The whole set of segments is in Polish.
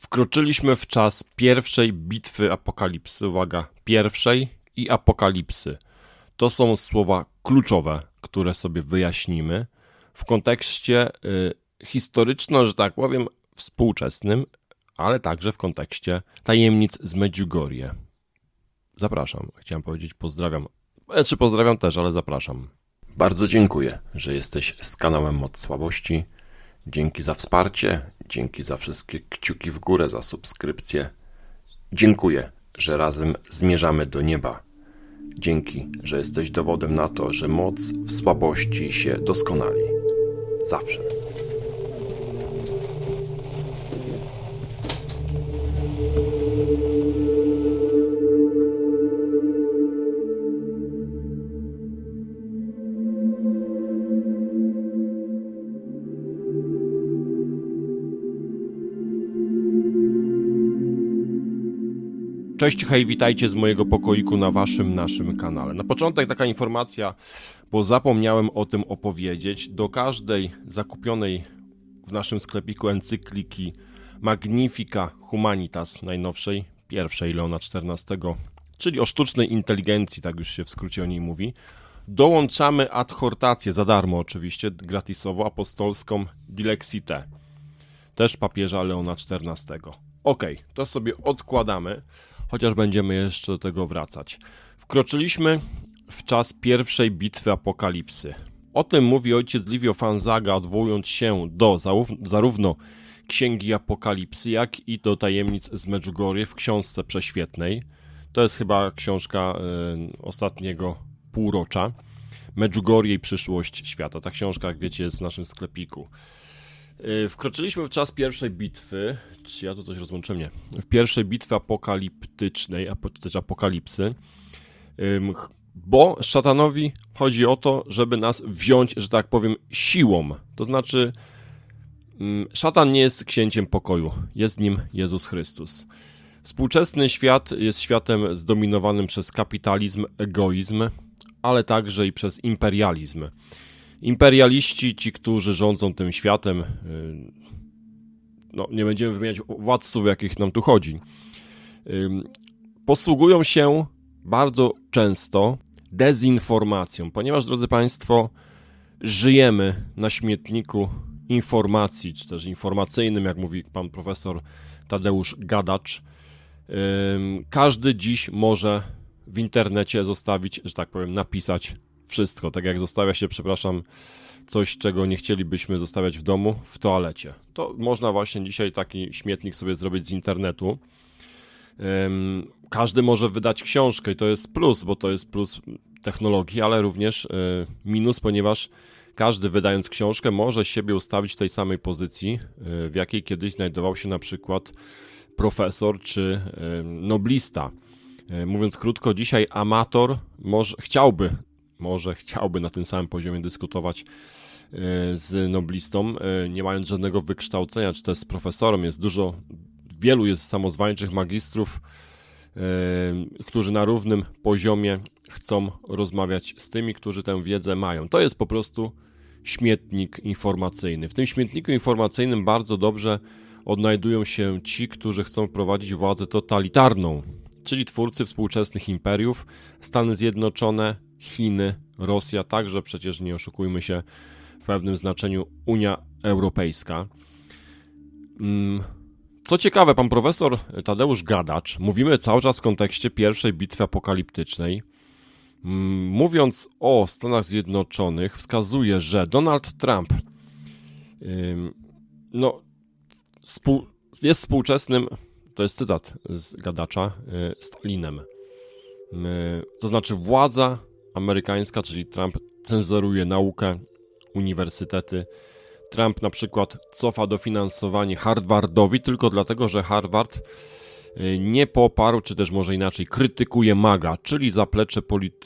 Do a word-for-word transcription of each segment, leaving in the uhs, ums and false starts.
Wkroczyliśmy w czas pierwszej bitwy apokalipsy, uwaga, pierwszej i apokalipsy. To są słowa kluczowe, które sobie wyjaśnimy w kontekście y, historyczno, że tak powiem, współczesnym, ale także w kontekście tajemnic z Medjugorje. Zapraszam, chciałem powiedzieć pozdrawiam, czy pozdrawiam też, ale zapraszam. Bardzo dziękuję, że jesteś z kanałem Moc Słabości. Dzięki za wsparcie, dzięki za wszystkie kciuki w górę, za subskrypcję. Dziękuję, że razem zmierzamy do nieba. Dzięki, że jesteś dowodem na to, że moc w słabości się doskonali. Zawsze. Cześć, hej, witajcie z mojego pokoiku na waszym, naszym kanale. Na początek taka informacja, bo zapomniałem o tym opowiedzieć. Do każdej zakupionej w naszym sklepiku encykliki Magnifica Humanitas najnowszej, pierwszej Leona czternastego, czyli o sztucznej inteligencji, tak już się w skrócie o niej mówi, dołączamy adhortację, za darmo oczywiście, gratisowo, apostolską Dilexite, też papieża Leona czternastego. Ok, to sobie odkładamy, chociaż będziemy jeszcze do tego wracać. Wkroczyliśmy w czas pierwszej bitwy apokalipsy. O tym mówi ojciec Livio Fanzaga, odwołując się do zarówno Księgi Apokalipsy, jak i do tajemnic z Medjugorje w książce prześwietnej. To jest chyba książka y, ostatniego półrocza. Medjugorje i przyszłość świata. Ta książka, jak wiecie, jest w naszym sklepiku. Wkroczyliśmy w czas pierwszej bitwy, czy ja tu coś rozłączyłem? Nie. W pierwszej bitwy apokaliptycznej, czy też apokalipsy, bo szatanowi chodzi o to, żeby nas wziąć, że tak powiem, siłą. To znaczy, szatan nie jest księciem pokoju, jest nim Jezus Chrystus. Współczesny świat jest światem zdominowanym przez kapitalizm, egoizm, ale także i przez imperializm. Imperialiści, ci, którzy rządzą tym światem, no nie będziemy wymieniać władców, jakich nam tu chodzi, posługują się bardzo często dezinformacją, ponieważ, drodzy Państwo, żyjemy na śmietniku informacji, czy też informacyjnym, jak mówi pan profesor Tadeusz Gadacz. Każdy dziś może w internecie zostawić, że tak powiem, napisać wszystko, tak jak zostawia się, przepraszam, coś, czego nie chcielibyśmy zostawiać w domu, w toalecie. To można właśnie dzisiaj taki śmietnik sobie zrobić z internetu. Każdy może wydać książkę i to jest plus, bo to jest plus technologii, ale również minus, ponieważ każdy, wydając książkę, może siebie ustawić w tej samej pozycji, w jakiej kiedyś znajdował się na przykład profesor czy noblista. Mówiąc krótko, dzisiaj amator może, chciałby Może chciałby na tym samym poziomie dyskutować z noblistą, nie mając żadnego wykształcenia, czy też z profesorem. Jest dużo, wielu jest samozwańczych magistrów, którzy na równym poziomie chcą rozmawiać z tymi, którzy tę wiedzę mają. To jest po prostu śmietnik informacyjny. W tym śmietniku informacyjnym bardzo dobrze odnajdują się ci, którzy chcą wprowadzić władzę totalitarną, czyli twórcy współczesnych imperiów, Stany Zjednoczone, Chiny, Rosja, także przecież nie oszukujmy się, w pewnym znaczeniu Unia Europejska. Co ciekawe, pan profesor Tadeusz Gadacz, mówimy cały czas w kontekście pierwszej bitwy apokaliptycznej, mówiąc o Stanach Zjednoczonych, wskazuje, że Donald Trump no, współ, jest współczesnym, to jest cytat z Gadacza, Stalinem. To znaczy władza amerykańska, czyli Trump cenzuruje naukę, uniwersytety. Trump na przykład cofa dofinansowanie Harvardowi tylko dlatego, że Harvard nie poparł, czy też może inaczej, krytykuje MAGA, czyli zaplecze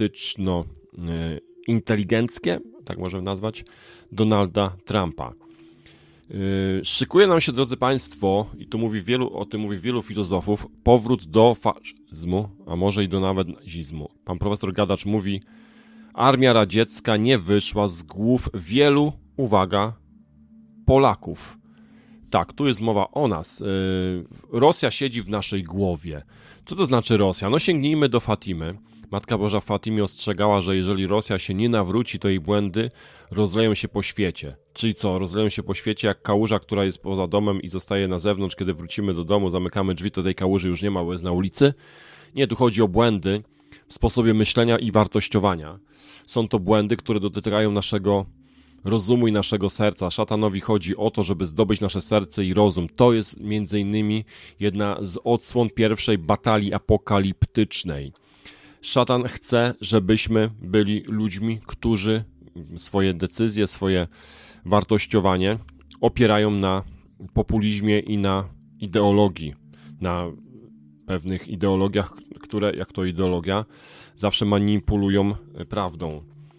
polityczno-inteligenckie, tak możemy nazwać, Donalda Trumpa. Szykuje nam się, drodzy Państwo, i tu mówi wielu, o tym mówi wielu filozofów, powrót do faszyzmu, a może i do nawet nazizmu. Pan profesor Gadacz mówi, armia radziecka nie wyszła z głów wielu, uwaga, Polaków. tak, tu jest mowa o nas. Rosja siedzi w naszej głowie. Co to znaczy Rosja? No sięgnijmy do Fatimy. Matka Boża w Fatimie ostrzegała, że jeżeli Rosja się nie nawróci, to jej błędy rozleją się po świecie. Czyli co? Rozleją się po świecie jak kałuża, która jest poza domem i zostaje na zewnątrz. Kiedy wrócimy do domu, zamykamy drzwi, to tej kałuży już nie ma, bo jest na ulicy. Nie, tu chodzi o błędy w sposobie myślenia i wartościowania. Są to błędy, które dotykają naszego rozumu i naszego serca. Szatanowi chodzi o to, żeby zdobyć nasze serce i rozum. To jest między innymi jedna z odsłon pierwszej batalii apokaliptycznej. Szatan chce, żebyśmy byli ludźmi, którzy swoje decyzje, swoje wartościowanie opierają na populizmie i na ideologii, na pewnych ideologiach, które, jak to ideologia, zawsze manipulują prawdą.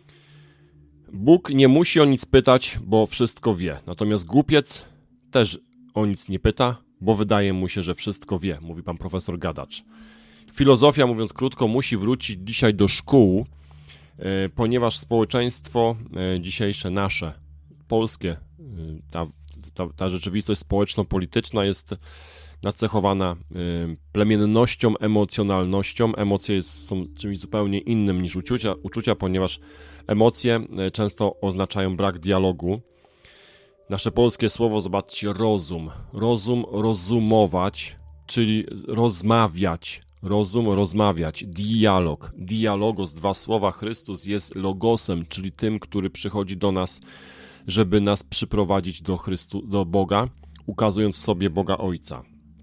Bóg nie musi o nic pytać, bo wszystko wie. Natomiast głupiec też o nic nie pyta, bo wydaje mu się, że wszystko wie, mówi pan profesor Gadacz. Filozofia, mówiąc krótko, musi wrócić dzisiaj do szkół, ponieważ społeczeństwo dzisiejsze, nasze, polskie, ta, ta, ta rzeczywistość społeczno-polityczna jest nacechowana plemiennością, emocjonalnością. Emocje są czymś zupełnie innym niż uczucia, uczucia, ponieważ emocje często oznaczają brak dialogu. Nasze polskie słowo, zobaczcie, rozum. Rozum, rozumować, czyli rozmawiać. Rozum, rozmawiać. Dialog. Dialogos, dwa słowa. Chrystus jest logosem, czyli tym, który przychodzi do nas, żeby nas przyprowadzić do, Chrystu, do Boga, ukazując w sobie Boga Ojca.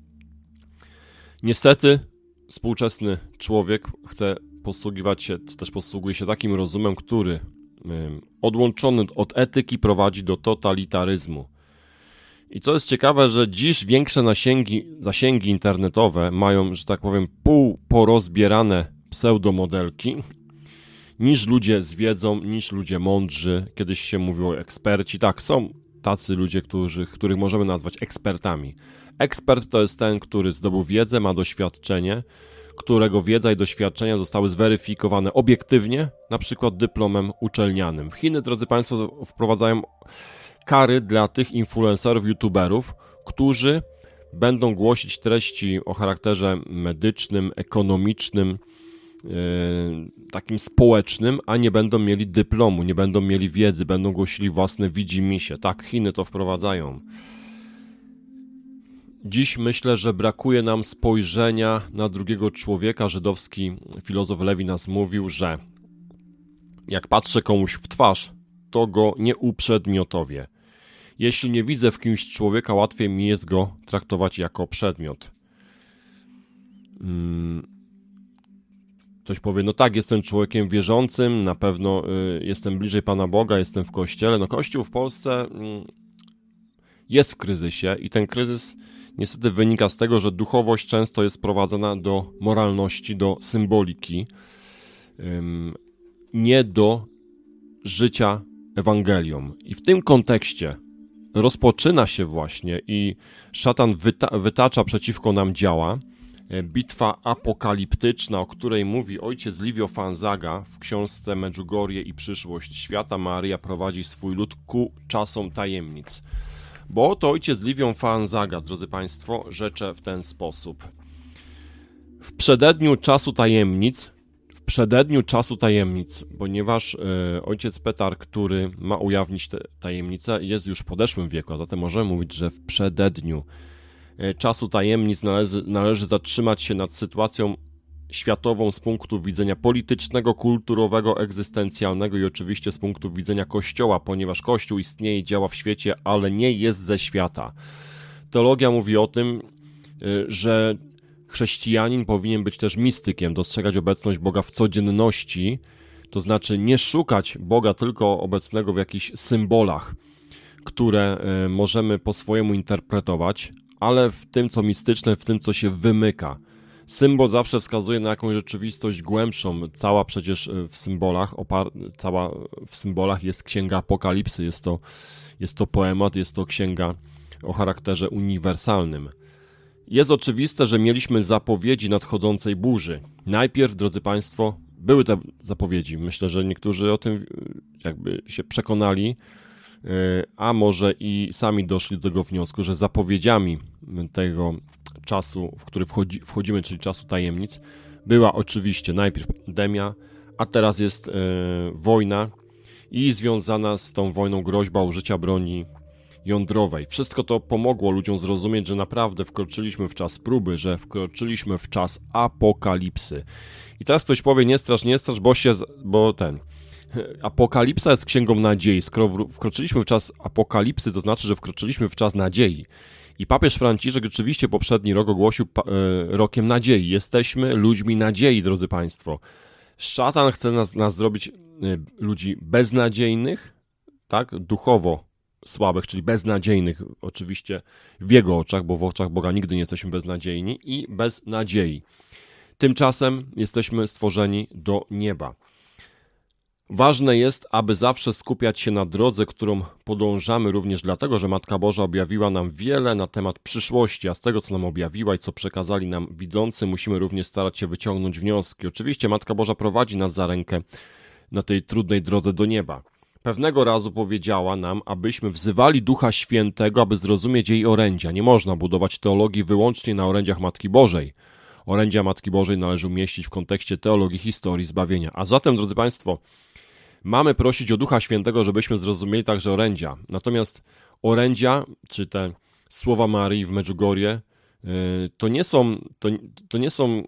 Niestety współczesny człowiek chce posługiwać się, czy też posługuje się takim rozumem, który odłączony od etyki prowadzi do totalitaryzmu. I co jest ciekawe, że dziś większe zasięgi, zasięgi internetowe mają, że tak powiem, półporozbierane pseudomodelki niż ludzie z wiedzą, niż ludzie mądrzy. Kiedyś się mówiło o eksperci. Tak, są tacy ludzie, którzy, których możemy nazwać ekspertami. Ekspert to jest ten, który zdobył wiedzę, ma doświadczenie, którego wiedza i doświadczenia zostały zweryfikowane obiektywnie, na przykład dyplomem uczelnianym. W Chiny, drodzy Państwo, wprowadzają kary dla tych influencerów, youtuberów, którzy będą głosić treści o charakterze medycznym, ekonomicznym, yy, takim społecznym, a nie będą mieli dyplomu, nie będą mieli wiedzy, będą głosili własne widzimisię. Tak, Chiny to wprowadzają. Dziś myślę, że brakuje nam spojrzenia na drugiego człowieka. Żydowski filozof Lewinas mówił, że jak patrzę komuś w twarz, to go nie uprzedmiotowię. Jeśli nie widzę w kimś człowieka, łatwiej mi jest go traktować jako przedmiot. Hmm. Ktoś powie, no tak, jestem człowiekiem wierzącym, na pewno y, jestem bliżej Pana Boga, jestem w Kościele. No Kościół w Polsce y, jest w kryzysie i ten kryzys niestety wynika z tego, że duchowość często jest sprowadzana do moralności, do symboliki, y, nie do życia Ewangelią. I w tym kontekście rozpoczyna się właśnie i szatan wyta- wytacza przeciwko nam działa bitwa apokaliptyczna, o której mówi ojciec Livio Fanzaga w książce Medjugorje i przyszłość świata. Maryja prowadzi swój lud ku czasom tajemnic. Bo oto ojciec Livio Fanzaga, drodzy Państwo, rzecze w ten sposób. W przededniu czasu tajemnic W przededniu czasu tajemnic, ponieważ y, ojciec Petar, który ma ujawnić te tajemnice, jest już w podeszłym wieku, a zatem możemy mówić, że w przededniu y, czasu tajemnic należy, należy zatrzymać się nad sytuacją światową z punktu widzenia politycznego, kulturowego, egzystencjalnego i oczywiście z punktu widzenia Kościoła, ponieważ Kościół istnieje i działa w świecie, ale nie jest ze świata. Teologia mówi o tym, y, że chrześcijanin powinien być też mistykiem, dostrzegać obecność Boga w codzienności, to znaczy nie szukać Boga tylko obecnego w jakichś symbolach, które możemy po swojemu interpretować, ale w tym, co mistyczne, w tym, co się wymyka. Symbol zawsze wskazuje na jakąś rzeczywistość głębszą. Cała przecież w symbolach, opar- cała w symbolach jest księga Apokalipsy, jest to, jest to poemat, jest to księga o charakterze uniwersalnym. Jest oczywiste, że mieliśmy zapowiedzi nadchodzącej burzy. Najpierw, drodzy Państwo, były te zapowiedzi. Myślę, że niektórzy o tym jakby się przekonali a może i sami doszli do tego wniosku, że zapowiedziami tego czasu, w który wchodzi, wchodzimy, czyli czasu tajemnic, była oczywiście najpierw pandemia, a teraz jest e, wojna i związana z tą wojną groźba użycia broni jądrowej. Wszystko to pomogło ludziom zrozumieć, że naprawdę wkroczyliśmy w czas próby, że wkroczyliśmy w czas apokalipsy. I teraz ktoś powie, nie strasz, nie strasz, bo się, bo ten... Apokalipsa jest księgą nadziei. Skoro wkroczyliśmy w czas apokalipsy, to znaczy, że wkroczyliśmy w czas nadziei. I papież Franciszek rzeczywiście poprzedni rok ogłosił pa- e, rokiem nadziei. Jesteśmy ludźmi nadziei, drodzy Państwo. Szatan chce nas, nas zrobić e, ludzi beznadziejnych, tak, duchowo słabych, czyli beznadziejnych, oczywiście w jego oczach, bo w oczach Boga nigdy nie jesteśmy beznadziejni, i bez nadziei. Tymczasem jesteśmy stworzeni do nieba. Ważne jest, aby zawsze skupiać się na drodze, którą podążamy, również dlatego, że Matka Boża objawiła nam wiele na temat przyszłości, a z tego, co nam objawiła i co przekazali nam widzący, musimy również starać się wyciągnąć wnioski. Oczywiście Matka Boża prowadzi nas za rękę na tej trudnej drodze do nieba. Pewnego razu powiedziała nam, abyśmy wzywali Ducha Świętego, aby zrozumieć jej orędzia. Nie można budować teologii wyłącznie na orędziach Matki Bożej. Orędzia Matki Bożej należy umieścić w kontekście teologii historii zbawienia. A zatem, drodzy Państwo, mamy prosić o Ducha Świętego, żebyśmy zrozumieli także orędzia. Natomiast orędzia, czy te słowa Marii w Medjugorje, to nie są, to, to nie są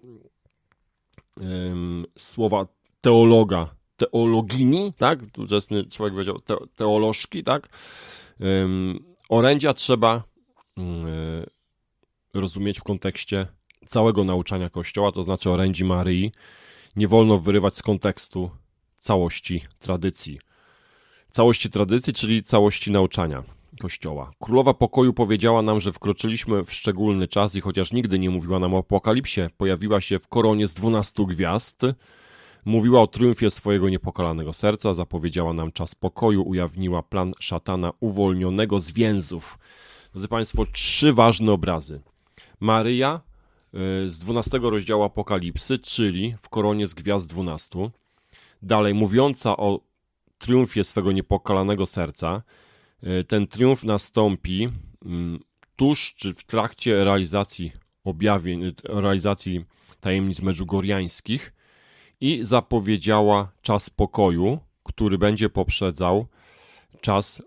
um, słowa teologa, teologini, tak? Ówczesny człowiek powiedział te, teolożki, tak? Um, orędzia trzeba um, rozumieć w kontekście całego nauczania Kościoła, to znaczy orędzi Maryi. Nie wolno wyrywać z kontekstu całości tradycji. Całości tradycji, czyli całości nauczania Kościoła. Królowa Pokoju powiedziała nam, że wkroczyliśmy w szczególny czas i chociaż nigdy nie mówiła nam o apokalipsie, pojawiła się w koronie z dwunastu gwiazd, mówiła o triumfie swojego niepokalanego serca, zapowiedziała nam czas pokoju, ujawniła plan szatana uwolnionego z więzów. Drodzy Państwo, trzy ważne obrazy. Maryja z dwunastego rozdziału Apokalipsy, czyli w koronie z gwiazd dwunastu. Dalej, mówiąca o triumfie swego niepokalanego serca. Ten triumf nastąpi tuż czy w trakcie realizacji objawień, realizacji tajemnic medjugorjańskich i zapowiedziała czas pokoju, który będzie poprzedzał czas,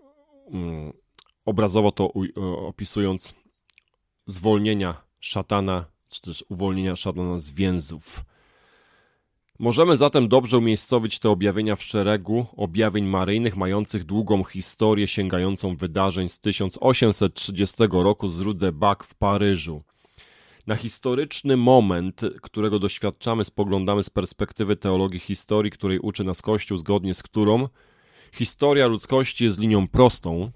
obrazowo to opisując, zwolnienia szatana, czy też uwolnienia szatana z więzów. Możemy zatem dobrze umiejscowić te objawienia w szeregu objawień maryjnych mających długą historię sięgającą wydarzeń z tysiąc osiemset trzydziestego roku z Rue de Bac w Paryżu. Na historyczny moment, którego doświadczamy, spoglądamy z perspektywy teologii historii, której uczy nas Kościół, zgodnie z którą historia ludzkości jest linią prostą,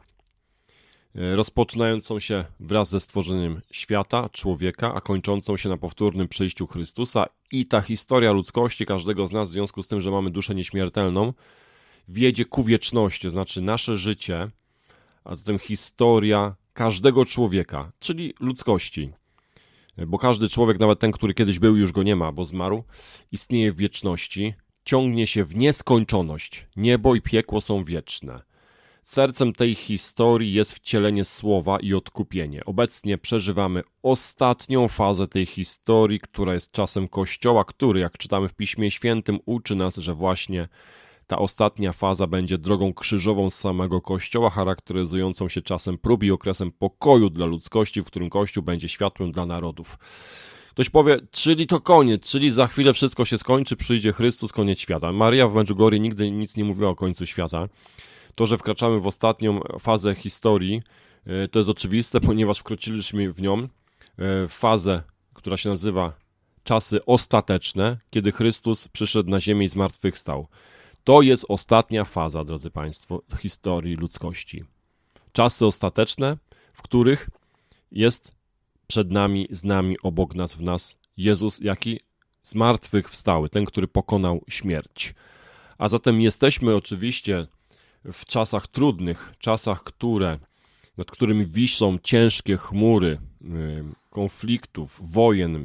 rozpoczynającą się wraz ze stworzeniem świata, człowieka, a kończącą się na powtórnym przyjściu Chrystusa, i ta historia ludzkości, każdego z nas, w związku z tym, że mamy duszę nieśmiertelną, wiedzie ku wieczności, to znaczy nasze życie, a zatem historia każdego człowieka, czyli ludzkości, bo każdy człowiek, nawet ten, który kiedyś był, już go nie ma, bo zmarł, istnieje w wieczności, ciągnie się w nieskończoność. Niebo i piekło są wieczne. Sercem tej historii jest wcielenie słowa i odkupienie. Obecnie przeżywamy ostatnią fazę tej historii, która jest czasem Kościoła, który, jak czytamy w Piśmie Świętym, uczy nas, że właśnie ta ostatnia faza będzie drogą krzyżową z samego Kościoła, charakteryzującą się czasem prób i okresem pokoju dla ludzkości, w którym Kościół będzie światłem dla narodów. Ktoś powie, czyli to koniec, czyli za chwilę wszystko się skończy, przyjdzie Chrystus, koniec świata. Maria w Medjugorje nigdy nic nie mówiła o końcu świata. To, że wkraczamy w ostatnią fazę historii, to jest oczywiste, ponieważ wkroczyliśmy w nią, w fazę, która się nazywa czasy ostateczne, kiedy Chrystus przyszedł na ziemię i zmartwychwstał. To jest ostatnia faza, drodzy Państwo, historii ludzkości. Czasy ostateczne, w których jest przed nami, z nami, obok nas, w nas Jezus, jaki zmartwychwstały, ten, który pokonał śmierć. A zatem jesteśmy oczywiście w czasach trudnych, czasach, które, nad którymi wiszą ciężkie chmury konfliktów, wojen.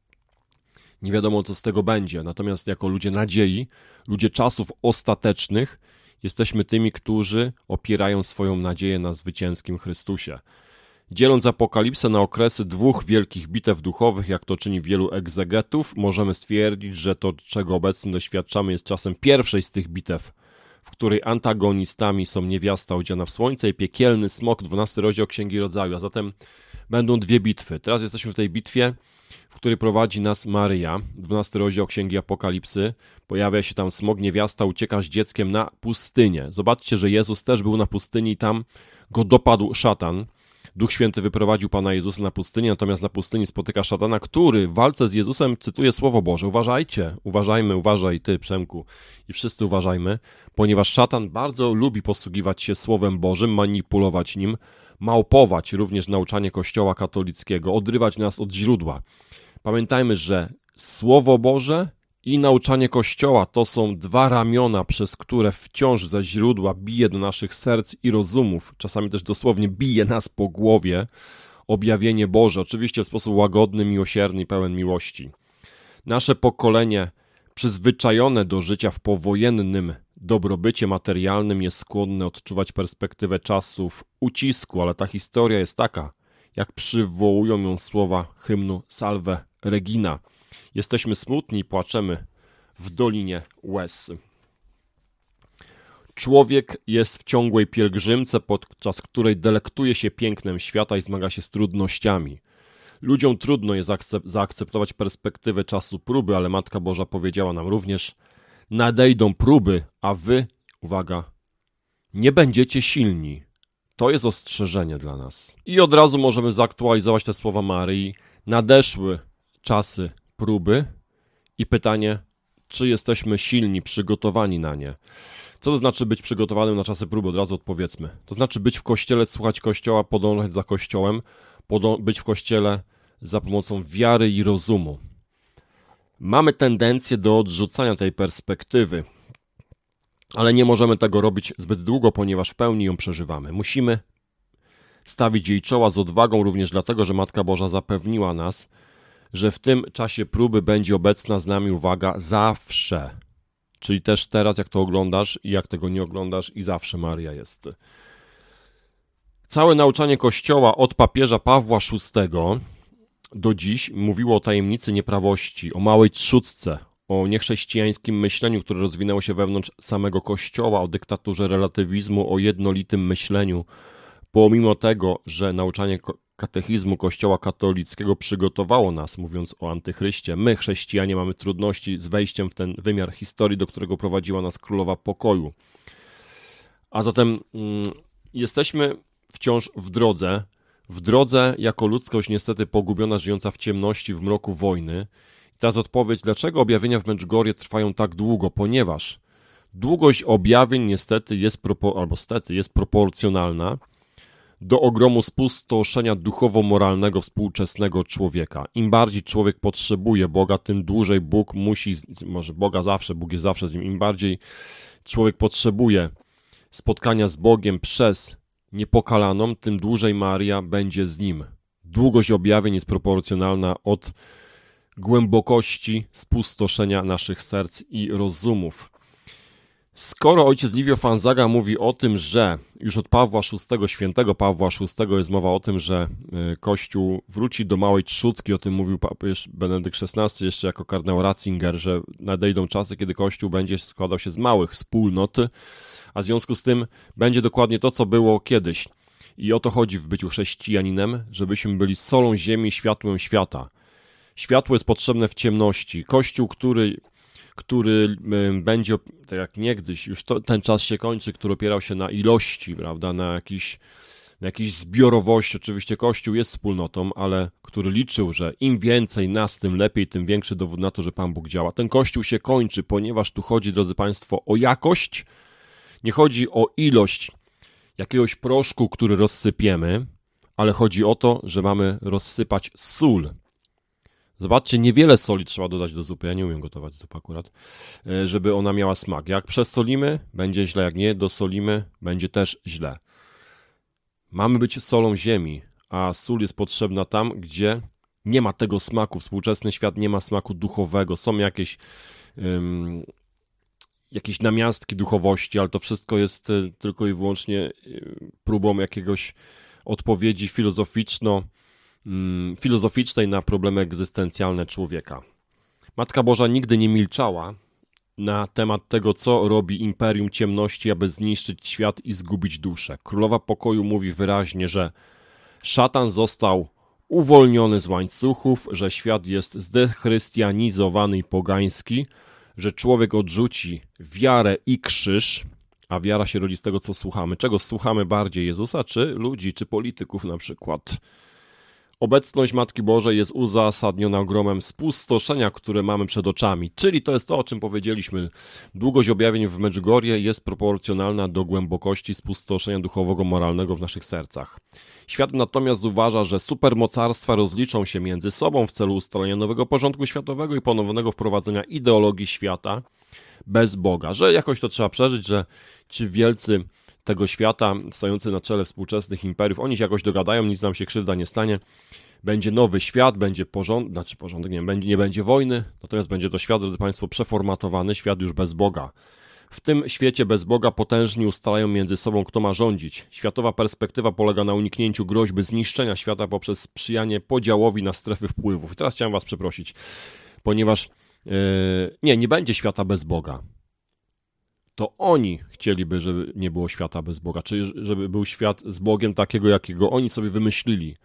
Nie wiadomo, co z tego będzie. Natomiast jako ludzie nadziei, ludzie czasów ostatecznych, Jesteśmy tymi, którzy opierają swoją nadzieję na zwycięskim Chrystusie. Dzieląc Apokalipsę na okresy dwóch wielkich bitew duchowych, jak to czyni wielu egzegetów, możemy stwierdzić, że to, czego obecnie doświadczamy, jest czasem pierwszej z tych bitew, w której antagonistami są niewiasta odziana w słońce i piekielny smok, dwunasty rozdział Księgi Rodzaju, a zatem będą dwie bitwy. Teraz jesteśmy w tej bitwie, w której prowadzi nas Maryja, dwunasty rozdział Księgi Apokalipsy. Pojawia się tam smok, niewiasta ucieka z dzieckiem na pustynię. Zobaczcie, że Jezus też był na pustyni i tam go dopadł szatan. Duch Święty wyprowadził Pana Jezusa na pustynię, natomiast na pustyni spotyka szatana, który w walce z Jezusem cytuje Słowo Boże. Uważajcie, uważajmy, uważaj ty, Przemku, i wszyscy uważajmy, ponieważ szatan bardzo lubi posługiwać się Słowem Bożym, manipulować nim, małpować również nauczanie Kościoła katolickiego, odrywać nas od źródła. Pamiętajmy, że Słowo Boże i nauczanie Kościoła to są dwa ramiona, przez które wciąż ze źródła bije do naszych serc i rozumów, czasami też dosłownie bije nas po głowie objawienie Boże, oczywiście w sposób łagodny, miłosierny i pełen miłości. Nasze pokolenie przyzwyczajone do życia w powojennym dobrobycie materialnym jest skłonne odczuwać perspektywę czasów ucisku, ale ta historia jest taka, jak przywołują ją słowa hymnu Salve Regina. Jesteśmy smutni i płaczemy w dolinie łez. Człowiek jest w ciągłej pielgrzymce, podczas której delektuje się pięknem świata i zmaga się z trudnościami. Ludziom trudno jest zaakceptować perspektywę czasu próby, ale Matka Boża powiedziała nam również: nadejdą próby, a wy, uwaga, nie będziecie silni. To jest ostrzeżenie dla nas. I od razu możemy zaktualizować te słowa Maryi. Nadeszły czasy próby i pytanie, czy jesteśmy silni, przygotowani na nie. Co to znaczy być przygotowanym na czasy próby? Od razu odpowiedzmy. To znaczy być w Kościele, słuchać Kościoła, podążać za Kościołem, być w Kościele za pomocą wiary i rozumu. Mamy tendencję do odrzucania tej perspektywy, ale nie możemy tego robić zbyt długo, ponieważ w pełni ją przeżywamy. Musimy stawić jej czoła z odwagą również dlatego, że Matka Boża zapewniła nas, że w tym czasie próby będzie obecna z nami, uwaga, zawsze. Czyli też teraz, jak to oglądasz i jak tego nie oglądasz, i zawsze Maria jest. Całe nauczanie Kościoła od papieża Pawła szóstego do dziś mówiło o tajemnicy nieprawości, o małej trzódce, o niechrześcijańskim myśleniu, które rozwinęło się wewnątrz samego Kościoła, o dyktaturze relatywizmu, o jednolitym myśleniu. Pomimo tego, że nauczanie katechizmu Kościoła katolickiego przygotowało nas, mówiąc o antychryście, my, chrześcijanie, mamy trudności z wejściem w ten wymiar historii, do którego prowadziła nas Królowa Pokoju. A zatem mm, jesteśmy wciąż w drodze, w drodze jako ludzkość niestety pogubiona, żyjąca w ciemności, w mroku wojny. I teraz odpowiedź, dlaczego objawienia w Medjugorje trwają tak długo? Ponieważ długość objawień niestety jest, propo- albo stety jest proporcjonalna do ogromu spustoszenia duchowo-moralnego współczesnego człowieka. Im bardziej człowiek potrzebuje Boga, tym dłużej Bóg musi, może Boga zawsze, Bóg jest zawsze z nim, im bardziej człowiek potrzebuje spotkania z Bogiem przez niepokalaną, tym dłużej Maria będzie z nim. Długość objawień jest proporcjonalna od głębokości spustoszenia naszych serc i rozumów. Skoro ojciec Livio Fanzaga mówi o tym, że już od Pawła szóstego, świętego Pawła szóstego jest mowa o tym, że Kościół wróci do małej trzódki, o tym mówił papież Benedykt szesnasty jeszcze jako kardynał Ratzinger, że nadejdą czasy, kiedy Kościół będzie składał się z małych wspólnot, a w związku z tym będzie dokładnie to, co było kiedyś. I o to chodzi w byciu chrześcijaninem, żebyśmy byli solą ziemi, światłem świata. Światło jest potrzebne w ciemności. Kościół, który... który będzie, tak jak niegdyś, już to, ten czas się kończy, który opierał się na ilości, prawda, na jakiś, na jakiejś zbiorowości. Oczywiście Kościół jest wspólnotą, ale który liczył, że im więcej nas, tym lepiej, tym większy dowód na to, że Pan Bóg działa. Ten Kościół się kończy, ponieważ tu chodzi, drodzy Państwo, o jakość. Nie chodzi o ilość jakiegoś proszku, który rozsypiemy, ale chodzi o to, że mamy rozsypać sól. Zobaczcie, niewiele soli trzeba dodać do zupy, ja nie umiem gotować zupy akurat, żeby ona miała smak. Jak przesolimy, będzie źle, jak nie dosolimy, będzie też źle. Mamy być solą ziemi, a sól jest potrzebna tam, gdzie nie ma tego smaku. Współczesny świat nie ma smaku duchowego, są jakieś um, jakieś namiastki duchowości, ale to wszystko jest y, tylko i wyłącznie y, próbą jakiegoś odpowiedzi filozoficzno, mm, filozoficznej na problemy egzystencjalne człowieka. Matka Boża nigdy nie milczała na temat tego, co robi Imperium Ciemności, aby zniszczyć świat i zgubić duszę. Królowa Pokoju mówi wyraźnie, że szatan został uwolniony z łańcuchów, że świat jest zdechrystianizowany i pogański, że człowiek odrzuci wiarę i krzyż, a wiara się rodzi z tego, co słuchamy. Czego słuchamy bardziej, Jezusa, czy ludzi, czy polityków na przykład? Obecność Matki Bożej jest uzasadniona ogromem spustoszenia, które mamy przed oczami. Czyli to jest to, o czym powiedzieliśmy. Długość objawień w Medjugorje jest proporcjonalna do głębokości spustoszenia duchowego, moralnego w naszych sercach. Świat natomiast uważa, że supermocarstwa rozliczą się między sobą w celu ustalenia nowego porządku światowego i ponownego wprowadzenia ideologii świata bez Boga. Że jakoś to trzeba przeżyć, że ci wielcy tego świata, stojący na czele współczesnych imperiów, oni się jakoś dogadają, nic nam się krzywda nie stanie. Będzie nowy świat, będzie porządek, znaczy porządek, nie, będzie, nie będzie wojny, natomiast będzie to świat, drodzy Państwo, przeformatowany, świat już bez Boga. W tym świecie bez Boga potężni ustalają między sobą, kto ma rządzić. Światowa perspektywa polega na uniknięciu groźby zniszczenia świata poprzez sprzyjanie podziałowi na strefy wpływów. I teraz chciałem Was przeprosić, ponieważ yy, nie, nie będzie świata bez Boga. To oni chcieliby, żeby nie było świata bez Boga, czyli żeby był świat z Bogiem takiego, jakiego oni sobie wymyślili.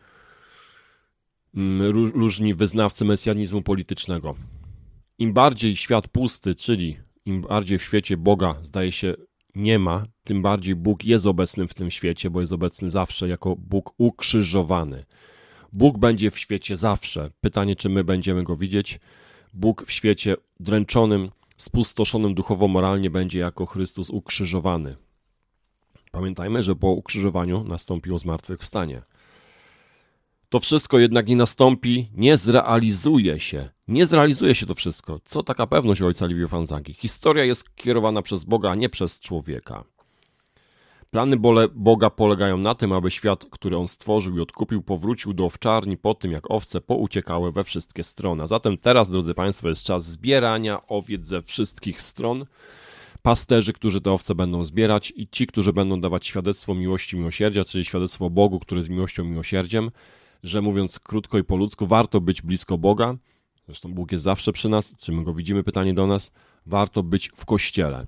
Różni wyznawcy mesjanizmu politycznego. Im bardziej świat pusty, czyli im bardziej w świecie Boga, zdaje się, nie ma, tym bardziej Bóg jest obecny w tym świecie, bo jest obecny zawsze jako Bóg ukrzyżowany. Bóg będzie w świecie zawsze. Pytanie, czy my będziemy Go widzieć? Bóg w świecie dręczonym, spustoszonym duchowo-moralnie będzie jako Chrystus ukrzyżowany. Pamiętajmy, że po ukrzyżowaniu nastąpiło zmartwychwstanie. To wszystko jednak nie nastąpi, nie zrealizuje się. Nie zrealizuje się to wszystko. Co taka pewność ojca Livio Fanzangi? Historia jest kierowana przez Boga, a nie przez człowieka. Plany Boga polegają na tym, aby świat, który On stworzył i odkupił, powrócił do owczarni po tym, jak owce pouciekały we wszystkie strony. A zatem teraz, drodzy Państwo, jest czas zbierania owiec ze wszystkich stron. Pasterzy, którzy te owce będą zbierać i ci, którzy będą dawać świadectwo miłości i miłosierdzia, czyli świadectwo Bogu, który jest miłością i miłosierdziem, że mówiąc krótko i po ludzku, warto być blisko Boga. Zresztą Bóg jest zawsze przy nas, czy my Go widzimy, pytanie do nas. Warto być w Kościele.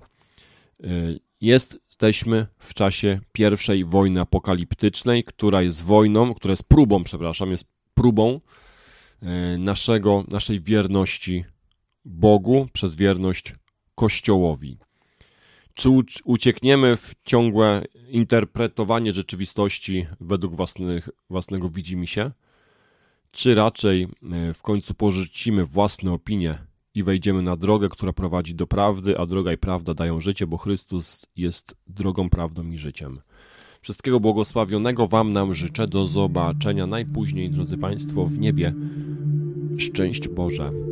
Jesteśmy w czasie pierwszej wojny apokaliptycznej, która jest wojną, która jest próbą, przepraszam, jest próbą naszego, naszej wierności Bogu przez wierność Kościołowi. Czy uciekniemy w ciągłe interpretowanie rzeczywistości według własnych, własnego widzimisię? Czy raczej w końcu porzucimy własne opinie i wejdziemy na drogę, która prowadzi do prawdy, a droga i prawda dają życie, bo Chrystus jest drogą, prawdą i życiem. Wszystkiego błogosławionego Wam nam życzę. Do zobaczenia najpóźniej, drodzy Państwo, w niebie. Szczęść Boże.